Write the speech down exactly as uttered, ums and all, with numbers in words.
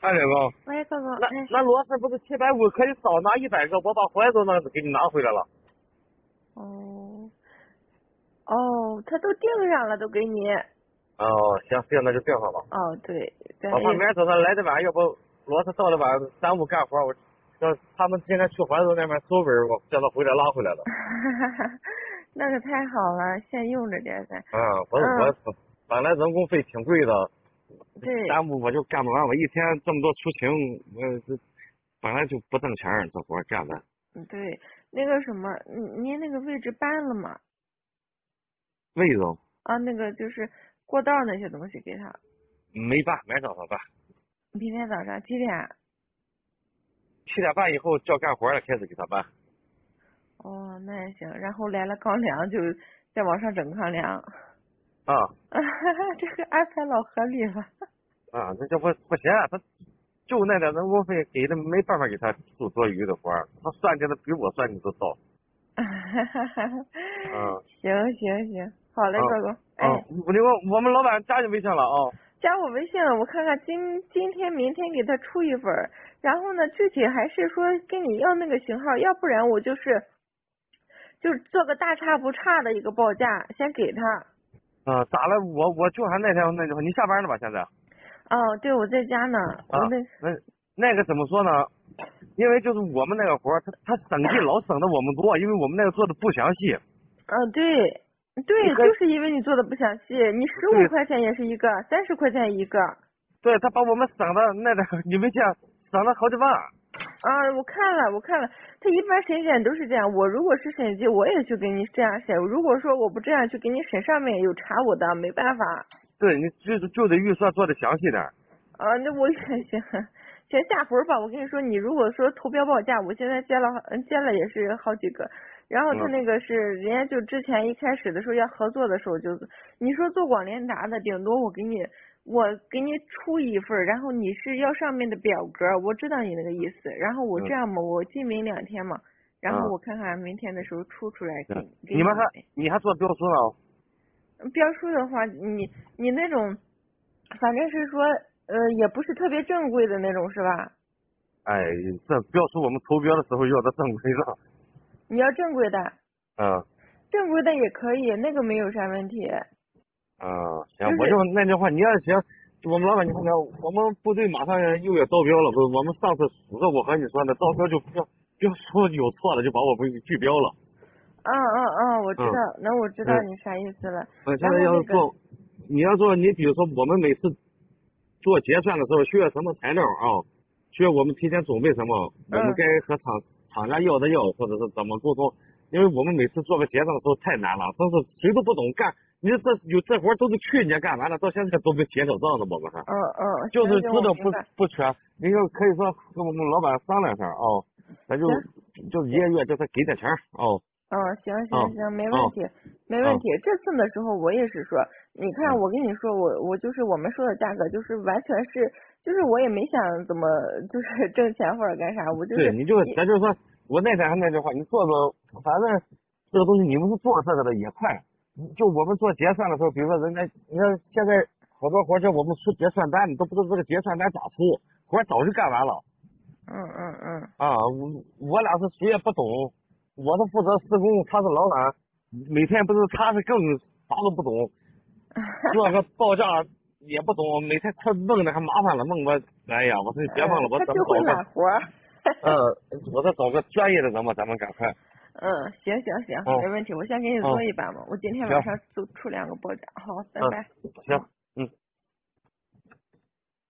哎，这个， 喂，哥哥， 那哎， 那螺丝不是七百五可以少拿一百个，我把怀都能给你拿回来了。 哦，哦，他都订上了，都给你。 哦，行行，那就定好了。 哦，对，咱我怕也， 明儿早上来的晚，要不螺丝到的晚耽误干活，我叫他们今天去怀柔那边收尾，我叫他回来拉回来了。 那可太好了，先用着点咱。 啊，不是嗯， 我本来人工费挺贵的， 对， 耽误我就干不完，我一天这么多出勤，我这本来就不挣钱，这活干的。 嗯对，那个什么，您您那个位置搬了吗？ 位置啊，那个就是过道那些东西给他。 没办，明儿早上办。 明天早上几点？ 七点半以后叫干活了，开始给他办。 哦，那也行。然后来了钢梁，就再往上整钢梁。 啊这个安排老合理了。 啊，那这不不行啊，他就那点人工费给的，没办法给他做多余的活儿，他算计的比我算计都早。嗯行行行，好嘞， 啊哥哥。 啊， 哎， 我你问我们老板加你微信了啊？ 加我微信了，我看看今今天明天给他出一份儿，然后呢，具体还是说跟你要那个型号，要不然我就是就是做个大差不差的一个报价，先给他。 啊，咋了？我我就还那天那句话，你下班了吧？现在？ 哦，对，我在家呢， 啊， 我那那那个怎么说呢？因为就是我们那个活儿，他他省劲老省的我们多，因为我们那个做的不详细。 嗯，对对， 你可以就是因为你做的不详细，你十五对块钱也是一个，三十块钱一个。 对，他把我们省的那个你没见省了好几万。 啊，我看了，我看了，他一般审检都是这样。我如果是审计，我也去给你这样审。如果说我不这样去给你审，上面有查我的，没办法。 对你就就得预算做的详细点。 啊，那我也行，行下回吧。我跟你说，你如果说投标报价，我现在接了，嗯，接了也是好几个。然后他嗯那个是人家就之前一开始的时候要合作的时候就，你说做广联达的，顶多我给你我给你出一份儿，然后你是要上面的表格，我知道你那个意思。然后我嗯这样吧，我今明两天嘛，然后嗯我看看明天的时候出出来给嗯， 给你你们还你还做标书呢？ 标书的话，你你那种，反正是说，呃，也不是特别正规的那种，是吧？ 哎，这标书我们投标的时候要的正规的。 你要正规的， 嗯正规的也可以，那个没有啥问题。 嗯，行，我就就是， 那句话，你要行，我们老板你看看，我们部队马上又要招标了，不是？我们上次数着我和你说的，招标就标标书有错了，就把我们给拒标了。 嗯嗯嗯，我知嗯道，那我知道嗯， 你啥意思了。 我现然后那个， 在要是做，你要做，你比如说我们每次做结算的时候需要什么材料啊？需要我们提前准备什么？我们嗯该和厂厂家要的要，或者是怎么沟通？因为我们每次做个结账的时候太难了，都是谁都不懂干。你说这有这活都是去年干完了，到现在都没结了账呢，我们还嗯嗯， 就是行行， 知道不我明白。 不全。你就可以说跟我们老板商量一下哦，咱就行就一行。 个月叫他给点钱哦嗯，行哦行行，没问哦题，没问哦题。这次的时候我也是说，你看嗯， 我跟你说，我我就是我们说的价格，就是完全是，就是我也没想怎么就是挣钱或者干啥，我就是对，你就一咱就说，我那天还那句话，你做做，反正这个东西你们是做这个的也快。就我们做结算的时候，比如说人家，你看现在好多活儿，叫我们出结算单，你都不知道这个结算单咋出，活儿早就干完了。 嗯嗯嗯， 啊，我我俩是谁也不懂，我是负责施工，他是老板，每天不是他是更啥都不懂，做个报价也不懂，每天他弄的还麻烦了，弄我，哎呀，我说别忘了， 嗯， 我他就会咱们找个， 揽活儿。 嗯，我再找个专业的人吧，咱们赶快， 嗯，行行行， 嗯没问题，我先给你做嗯， 一把嘛，我今天晚行， 上就出两个报价，好，拜嗯拜。 行。